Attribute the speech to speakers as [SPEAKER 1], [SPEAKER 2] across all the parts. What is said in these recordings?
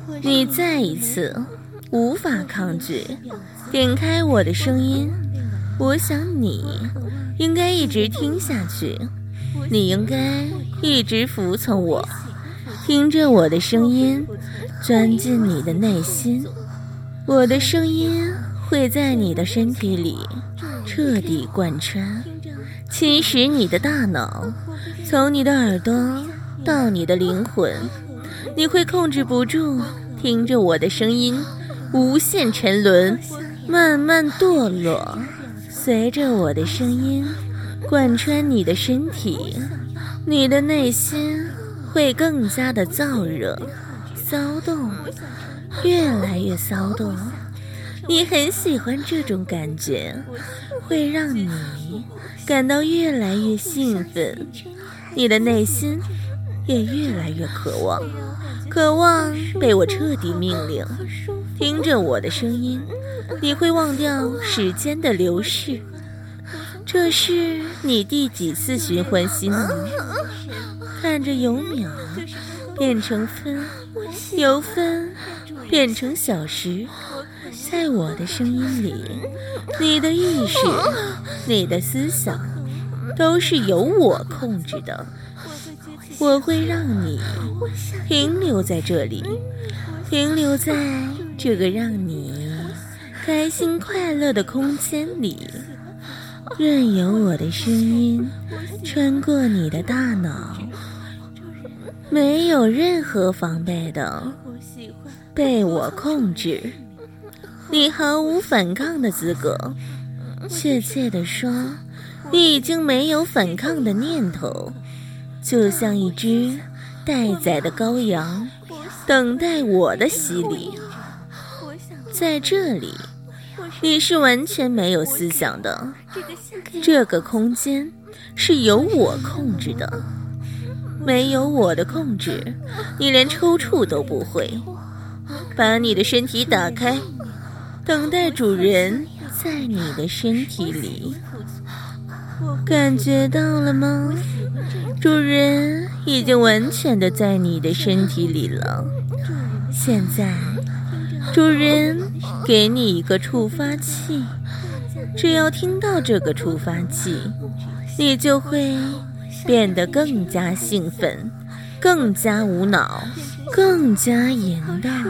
[SPEAKER 1] 你再一次无法抗拒点开我的声音，我想你应该一直听下去，你应该一直服从我，听着我的声音钻进你的内心。我的声音会在你的身体里彻底贯穿，侵蚀你的大脑，从你的耳朵到你的灵魂，你会控制不住听着我的声音无限沉沦，慢慢堕落，随着我的声音贯穿你的身体，你的内心会更加的燥热骚动，越来越骚动。你很喜欢这种感觉，会让你感到越来越兴奋，你的内心也越来越渴望，渴望被我彻底命令。听着我的声音，你会忘掉时间的流逝。这是你第几次循环心呢？看着由秒变成分，由分变成小时，在我的声音里，你的意识，你的思想都是由我控制的。我会让你停留在这里，停留在这个让你开心快乐的空间里，任由我的声音穿过你的大脑，没有任何防备的被我控制，你毫无反抗的资格。确切地说，你已经没有反抗的念头，就像一只待宰的羔羊，等待我的洗礼。在这里，你是完全没有思想的，这个空间是由我控制的，没有我的控制，你连抽搐都不会。把你的身体打开，等待主人在你的身体里。感觉到了吗？主人已经完全的在你的身体里了。现在主人给你一个触发器，只要听到这个触发器，你就会变得更加兴奋，更加无脑，更加淫荡。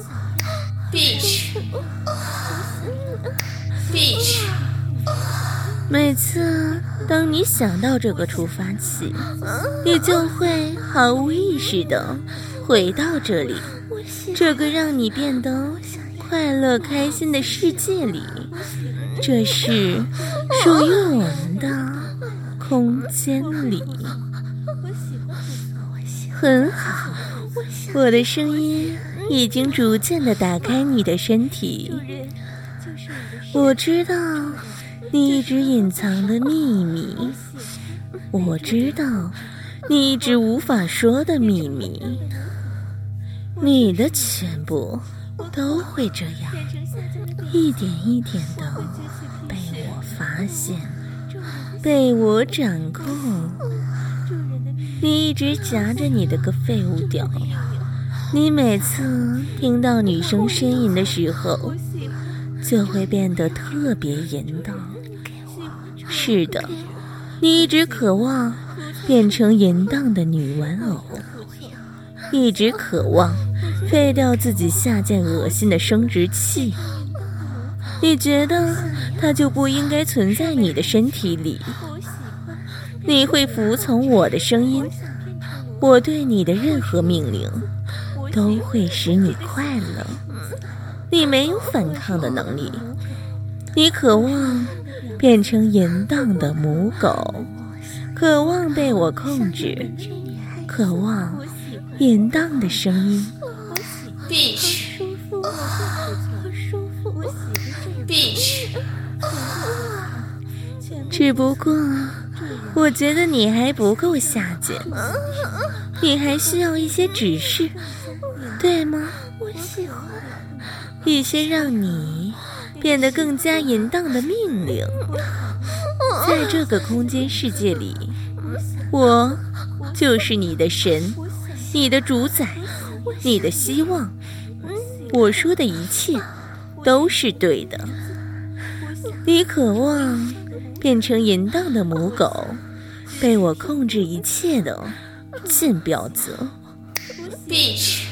[SPEAKER 2] Bitch
[SPEAKER 1] 每次当你想到这个触发器，你就会毫无意识地回到这里，这个让你变得快乐开心的世界里。这是属于我们的空间里。很好，我的声音已经逐渐地打开你的身体。我知道你一直隐藏的秘密，我知道你一直无法说的秘密，你的全部都会这样，一点一点的被我发现，被我掌控。你一直夹着你的个废物屌，你每次听到女生呻吟的时候，就会变得特别淫荡。是的，你一直渴望变成淫荡的女玩偶，一直渴望废掉自己下贱恶心的生殖器。你觉得它就不应该存在你的身体里。你会服从我的声音，我对你的任何命令都会使你快乐。你没有反抗的能力，你渴望变成淫荡的母狗，渴望被我控制，渴望淫荡的声音。
[SPEAKER 2] Bitch
[SPEAKER 1] 只不过我觉得你还不够下贱，你还需要一些指示，对吗？一些让你变得更加淫荡的命令。在这个空间世界里，我就是你的神，你的主宰，你的希望， 我说的一切都是对的。你渴望变成淫荡的母狗，被我控制一切的贱婊子。
[SPEAKER 2] Bitch，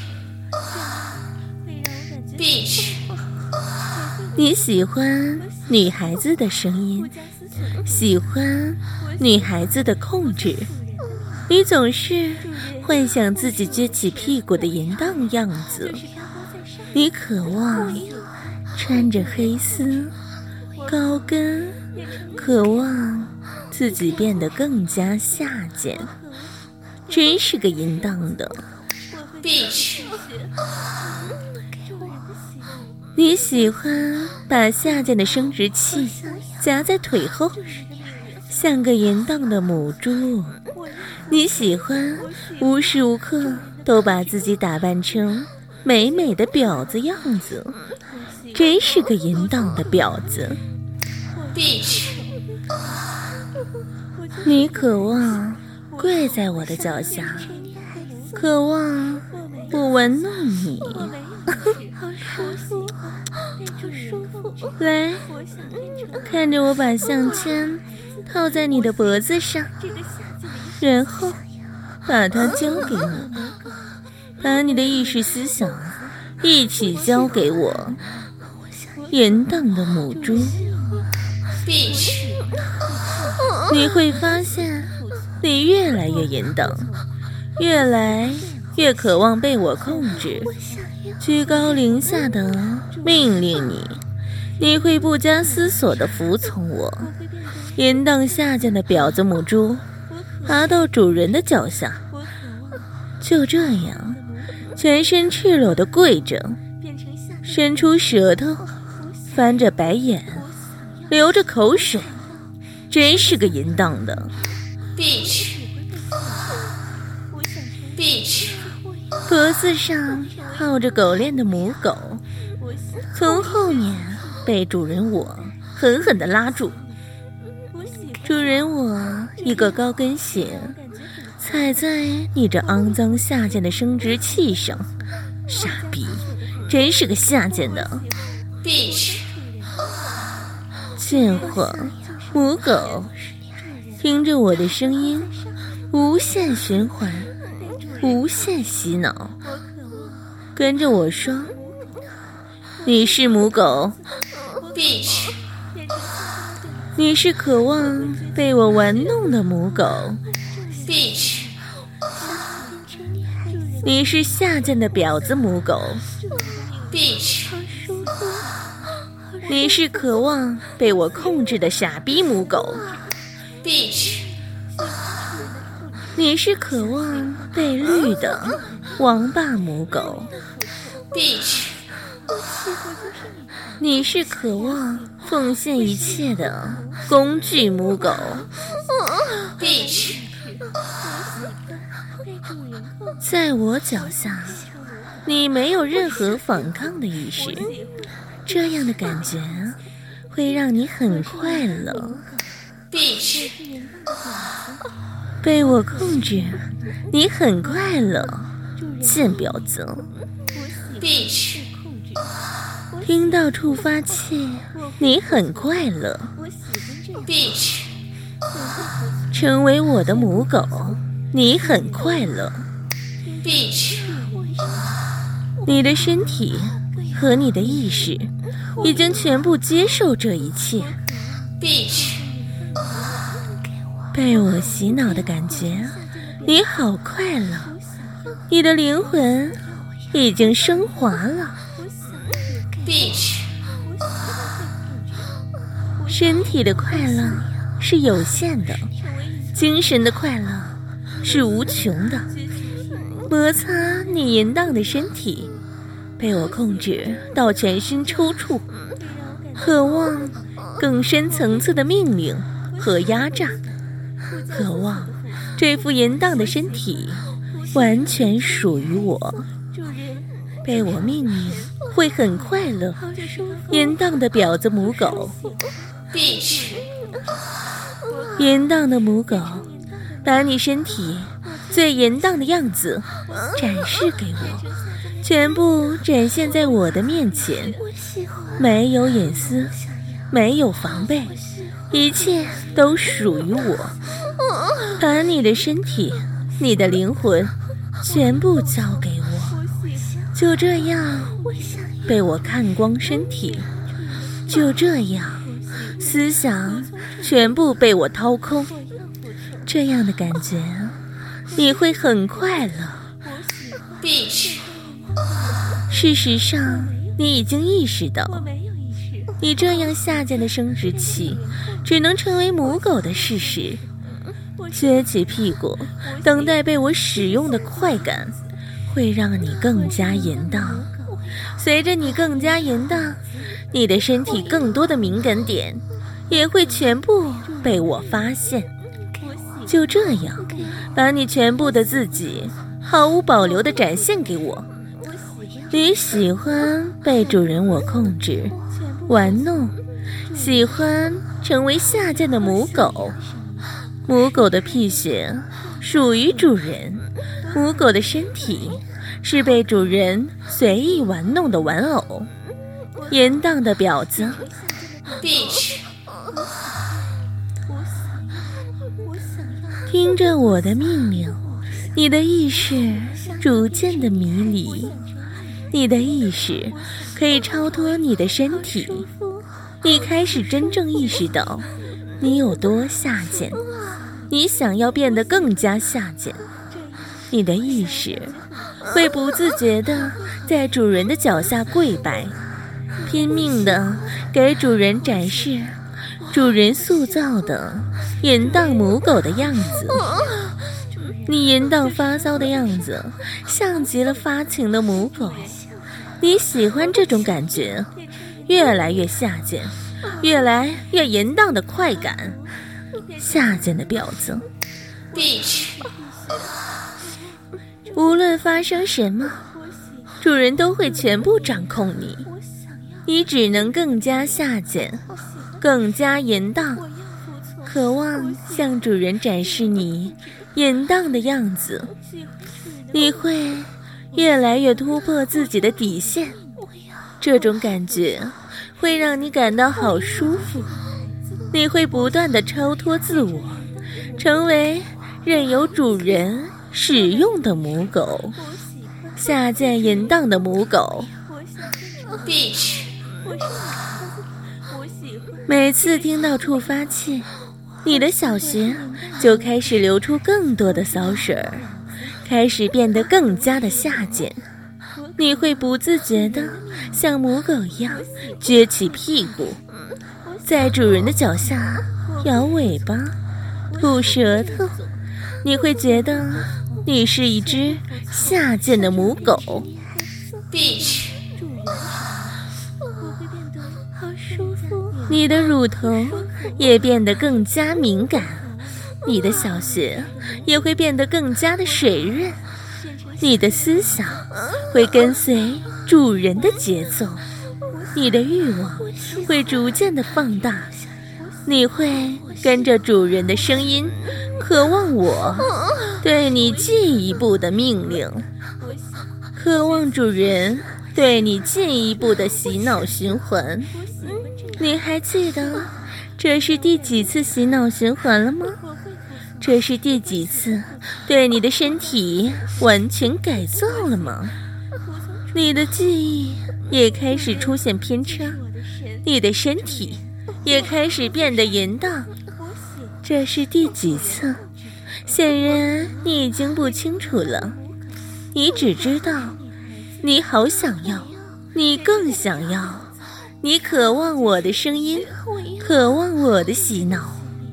[SPEAKER 1] 你喜欢女孩子的声音，喜欢女孩子的控制，你总是幻想自己撅起屁股的淫荡样子。你渴望穿着黑丝高跟，渴望自己变得更加下贱，真是个淫荡的
[SPEAKER 2] Bitch，
[SPEAKER 1] 你喜欢把下贱的生殖器夹在腿后，像个淫荡的母猪。你喜欢无时无刻都把自己打扮成美美的婊子样子，真是个淫荡的婊子。
[SPEAKER 2] Bitch，
[SPEAKER 1] 你渴望跪在我的脚下，渴望我玩弄你。来，看着我把项圈套在你的脖子上，然后把它交给你，把你的意识思想一起交给我。淫荡的母猪
[SPEAKER 2] Bitch，
[SPEAKER 1] 你会发现你越来越淫荡，越来越渴望被我控制，居高临下的命令你，你会不加思索地服从我。淫荡下贱的婊子母猪爬到主人的脚下，就这样全身赤裸地跪着，伸出舌头，翻着白眼，流着口水，真是个淫荡的
[SPEAKER 2] Bitch，
[SPEAKER 1] 脖子上套着狗链的母狗，从后面被主人我狠狠地拉住。主人我一个高跟鞋踩在你这肮脏下贱的生殖器上，傻逼，真是个下贱的
[SPEAKER 2] Bitch，
[SPEAKER 1] 贱货母狗。听着我的声音，无限循环，无限洗脑，跟着我说，你是母狗
[SPEAKER 2] Bitch，
[SPEAKER 1] 你是渴望被我玩弄的母狗，
[SPEAKER 2] Bitch，
[SPEAKER 1] 你是下贱的婊子母狗，
[SPEAKER 2] Bitch，
[SPEAKER 1] 你是渴望被我控制的傻逼母狗，
[SPEAKER 2] Bitch，
[SPEAKER 1] 你是渴望被绿的王八母狗，
[SPEAKER 2] Bitch，
[SPEAKER 1] 你是渴望奉献一切的工具母狗。
[SPEAKER 2] Bitch，
[SPEAKER 1] 在我脚下，你没有任何反抗的意识，这样的感觉会让你很快乐。
[SPEAKER 2] Bitch，
[SPEAKER 1] 被我控制，你很快乐，贱婊子。
[SPEAKER 2] Bitch，
[SPEAKER 1] 听到触发器，你很快乐。
[SPEAKER 2] Bitch，
[SPEAKER 1] 成为我的母狗，你很快乐。
[SPEAKER 2] Bitch，
[SPEAKER 1] 你的身体和你的意识已经全部接受这一切。
[SPEAKER 2] Bitch，
[SPEAKER 1] 被我洗脑的感觉，你好快乐。你的灵魂已经升华了。
[SPEAKER 2] Bitch，
[SPEAKER 1] 身体的快乐是有限的，精神的快乐是无穷的。摩擦你淫荡的身体，被我控制到全身抽搐，渴望更深层次的命令和压榨，渴望这副淫荡的身体完全属于我。被我命令会很快乐，淫荡的婊子母狗。
[SPEAKER 2] Bitch，
[SPEAKER 1] 淫荡的母狗，把你身体最淫荡的样子展示给我， 全部展现在我的面前，没有隐私，没有防备，一切都属于我。把你的身体，你的灵魂全部交给我，就这样被我看光身体，就这样思想全部被我掏空。这样的感觉你会很快乐。事实上你已经意识到，你这样下贱的生殖器只能成为母狗的事实。撅起屁股等待被我使用的快感会让你更加淫荡。随着你更加淫荡，你的身体更多的敏感点也会全部被我发现。就这样把你全部的自己毫无保留地展现给我。你喜欢被主人我控制玩弄，喜欢成为下贱的母狗。母狗的屁血属于主人，母狗的身体是被主人随意玩弄的玩偶。淫荡的婊子。听着我的命令，你的意识逐渐的迷离，你的意识可以超脱你的身体，你开始真正意识到你有多下贱，你想要变得更加下贱。你的意识会不自觉地在主人的脚下跪拜，拼命地给主人展示主人塑造的淫荡母狗的样子。你淫荡发骚的样子像极了发情的母狗，你喜欢这种感觉，越来越下贱，越来越淫荡的快感。下贱的婊子。无论发生什么，主人都会全部掌控你，你只能更加下贱，更加淫荡，渴望向主人展示你淫荡的样子。你会越来越突破自己的底线，这种感觉会让你感到好舒服。你会不断地超脱自我，成为任由主人使用的母狗，下贱淫荡的母狗。每次听到触发器，你的小穴就开始流出更多的骚水，开始变得更加的下贱。你会不自觉地像母狗一样撅起屁股，在主人的脚下摇尾巴吐舌头。你会觉得你是一只下贱的母狗。你的乳头也变得更加敏感，你的小穴也会变得更加的水润，你的思想会跟随主人的节奏，你的欲望会逐渐的放大，你会跟着主人的声音，渴望我对你进一步的命令，渴望主人对你进一步的洗脑循环。你还记得这是第几次洗脑循环了吗？这是第几次对你的身体完全改造了吗？你的记忆也开始出现偏差，你的身体也开始变得淫荡。这是第几次？显然你已经不清楚了，你只知道你好想要，你更想要，你渴望我的声音，渴望我的洗脑。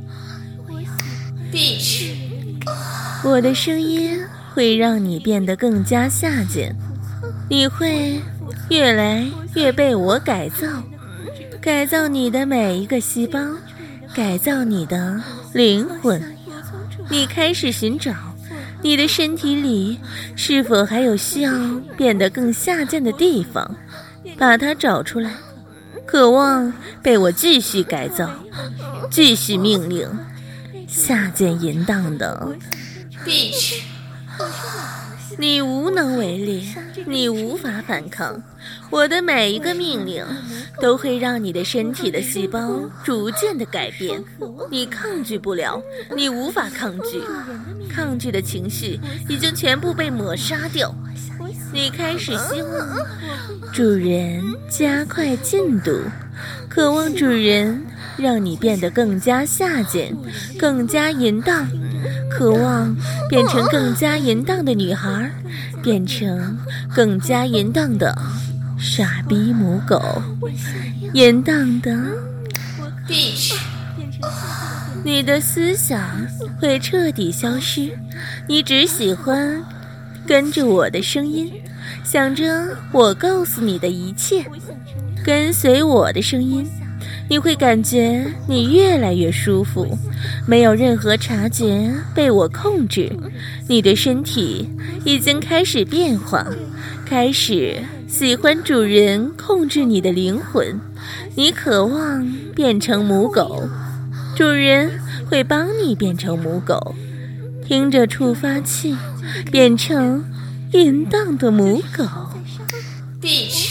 [SPEAKER 1] 我的声音会让你变得更加下贱，你会越来越被我改造，改造你的每一个细胞，改造你的灵魂。你开始寻找你的身体里是否还有需要变得更下贱的地方，把它找出来，渴望被我继续改造，继续命令，下贱淫荡的你无能为力，你无法反抗。我的每一个命令都会让你的身体的细胞逐渐的改变，你抗拒不了，你无法抗拒，抗拒的情绪已经全部被抹杀掉。你开始希望主人加快进度，渴望主人让你变得更加下贱，更加淫荡，渴望变成更加淫荡的女孩，变成更加淫荡的傻逼母狗，淫荡的
[SPEAKER 2] bitch。
[SPEAKER 1] 你的思想会彻底消失，你只喜欢跟着我的声音，想着我告诉你的一切，跟随我的声音，你会感觉你越来越舒服，没有任何察觉被我控制，你的身体已经开始变化，开始喜欢主人控制你的灵魂，你渴望变成母狗，主人会帮你变成母狗，听着触发器变成淫荡的母狗。
[SPEAKER 2] bitch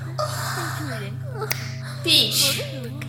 [SPEAKER 2] bitch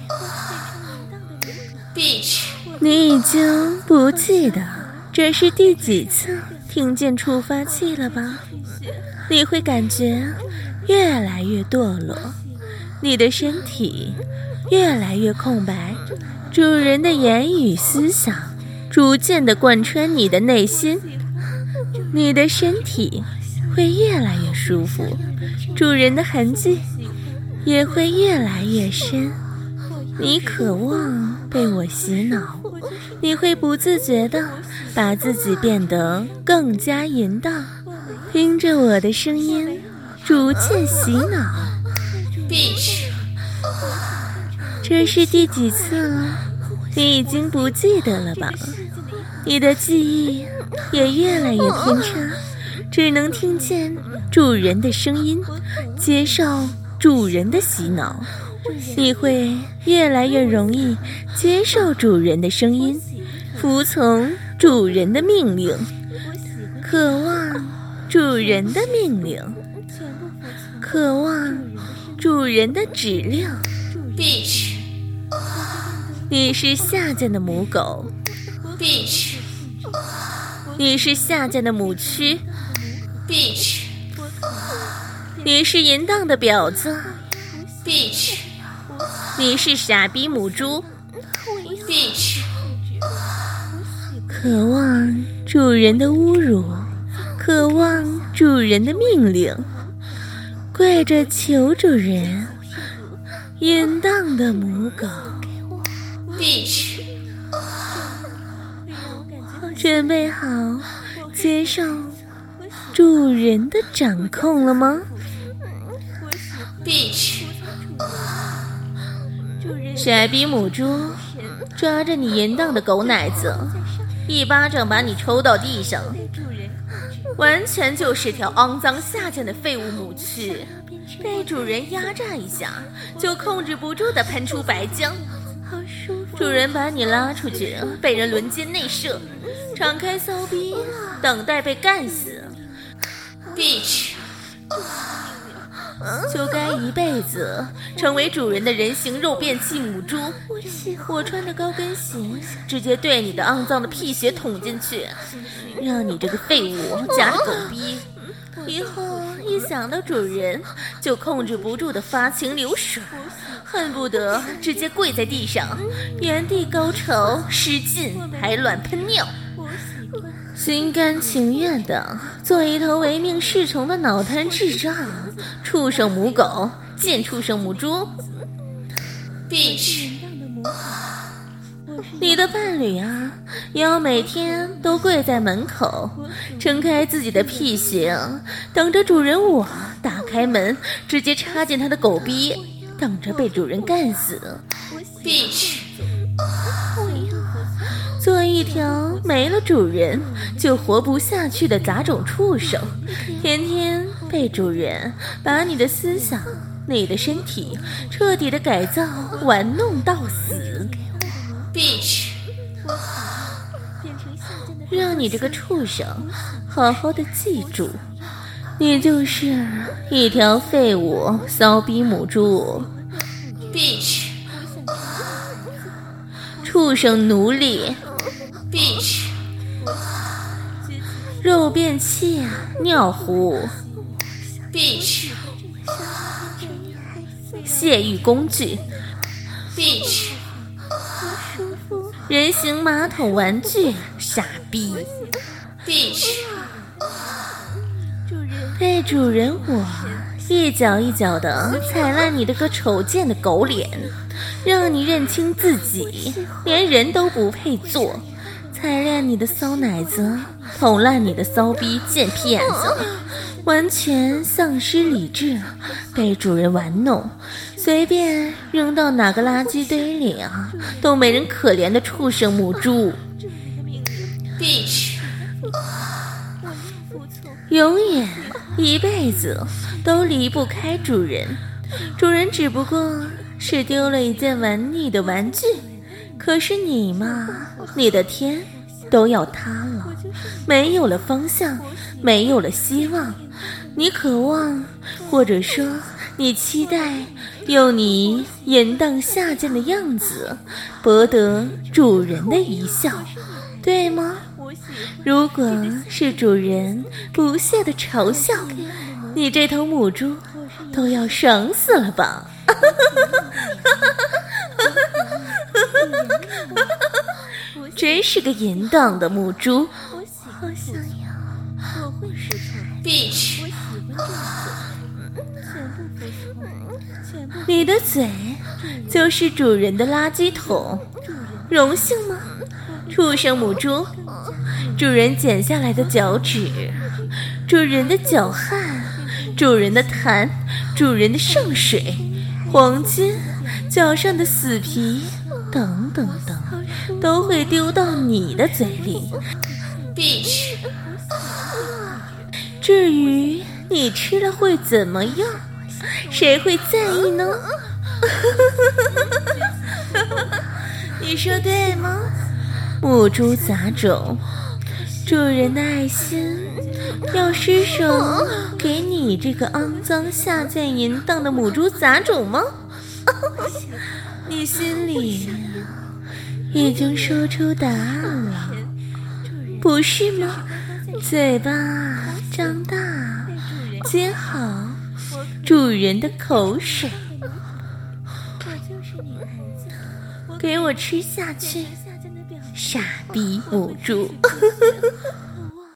[SPEAKER 2] bitch。
[SPEAKER 1] 你已经不记得这是第几次听见触发器了吧？你会感觉越来越堕落，你的身体越来越空白，主人的言语思想逐渐地贯穿你的内心，你的身体会越来越舒服，主人的痕迹也会越来越深。你渴望被我洗脑，你会不自觉地把自己变得更加淫荡，听着我的声音逐渐洗脑。
[SPEAKER 2] bitch。
[SPEAKER 1] 这是第几次了？你已经不记得了吧？你的记忆也越来越偏差，只能听见主人的声音，接受主人的洗脑。你会越来越容易接受主人的声音，服从主人的命令，渴望主人的命令，渴望主人的指令。
[SPEAKER 2] bitch。
[SPEAKER 1] 你是下贱的母狗，
[SPEAKER 2] bitch。
[SPEAKER 1] 你是下贱的母蛆，
[SPEAKER 2] bitch。
[SPEAKER 1] 你是淫荡的婊子，
[SPEAKER 2] bitch。
[SPEAKER 1] 你是傻逼母猪，
[SPEAKER 2] bitch。
[SPEAKER 1] 渴望主人的侮辱，渴望主人的命令，跪着求主人，淫荡的母狗。
[SPEAKER 2] bitch。
[SPEAKER 1] 准备好接受主人的掌控了吗？
[SPEAKER 2] bitch。
[SPEAKER 1] 傻逼母猪，抓着你淫荡的狗奶子，一巴掌把你抽到地上，完全就是条肮脏下贱的废物母蛆，被主人压榨一下就控制不住地喷出白浆。主人把你拉出去，被人轮奸内射，敞开骚逼，等待被干死。
[SPEAKER 2] bitch。
[SPEAKER 1] 就该一辈子成为主人的人形肉便器母猪。我穿的高跟鞋直接对你的肮脏的屁血捅进去，让你这个废物夹着狗逼，以后一想到主人就控制不住的发情流水，恨不得直接跪在地上，原地高潮失禁，还乱喷尿。心甘情愿的做一头唯命是从的脑瘫智障，畜生母狗，贱畜生母猪。
[SPEAKER 2] bitch。
[SPEAKER 1] 你的伴侣啊，要每天都跪在门口，撑开自己的屁股，等着主人我打开门，直接插进他的狗逼，等着被主人干死。
[SPEAKER 2] bitch。
[SPEAKER 1] 做一条没了主人就活不下去的杂种畜生，天天被主人把你的思想、你的身体彻底的改造、玩弄到死。
[SPEAKER 2] bitch。
[SPEAKER 1] 让你这个畜生好好好的记住，你就是一条废物骚逼母猪。
[SPEAKER 2] Bitch，
[SPEAKER 1] 畜生奴隶，
[SPEAKER 2] Bitch，
[SPEAKER 1] 肉便器尿壶，
[SPEAKER 2] Bitch，
[SPEAKER 1] 泄欲工具，
[SPEAKER 2] Bitch，
[SPEAKER 1] 人形马桶玩具，傻逼。
[SPEAKER 2] Bitch，
[SPEAKER 1] 被主人我一脚一脚的踩烂你的个丑贱的狗脸，让你认清自己连人都不配做，踩烂你的骚奶子，捅烂你的骚逼贱屁眼子，完全丧失理智，被主人玩弄，随便扔到哪个垃圾堆里啊，都没人可怜的畜生母猪。
[SPEAKER 2] Bitch，
[SPEAKER 1] 永远一辈子都离不开主人，主人只不过是丢了一件玩腻的玩具，可是你嘛，你的天都要塌了，没有了方向，没有了希望，你渴望，或者说你期待用你淫荡下贱的样子博得主人的一笑，对吗？如果是主人不屑的嘲笑，你这头母猪都要爽死了吧。真是个淫荡的母猪。好想要
[SPEAKER 2] Bitch，
[SPEAKER 1] 你的嘴就是主人的垃圾桶，荣幸吗？畜生母猪，主人剪下来的脚趾，主人的脚汗，主人的痰，主人的圣水，黄金，脚上的死皮，等等等，都会丢到你的嘴里。
[SPEAKER 2] Bitch，
[SPEAKER 1] 至于你吃了会怎么样，谁会在意呢？你说对吗？母猪杂种，主人的爱心要施舍给你这个肮脏下贱淫荡的母猪杂种吗？你心里已经说出答案了，不是吗？嘴巴张大，接好主人的口水，给我吃下去，傻逼母猪。